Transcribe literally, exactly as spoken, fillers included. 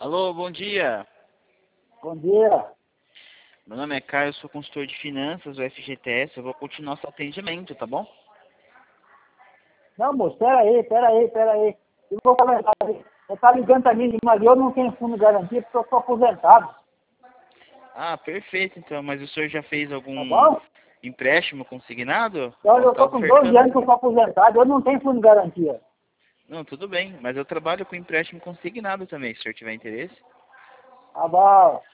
Alô, bom dia. Bom dia. Meu nome é Caio, eu sou consultor de finanças do F G T S. Eu vou continuar seu atendimento, tá bom? Não, moço, peraí, peraí, peraí. Eu vou comentar aí. Você tá ligando pra mim, mas eu não tenho fundo de garantia porque eu sou aposentado. Ah, perfeito então. Mas o senhor já fez Tá algum bom? empréstimo consignado? Então Nós eu tô estamos com doze ofertando anos que eu aqui. sou aposentado, eu não tenho fundo de garantia. Não, tudo bem. Mas eu trabalho com empréstimo consignado também, se o senhor tiver interesse. Tá bom.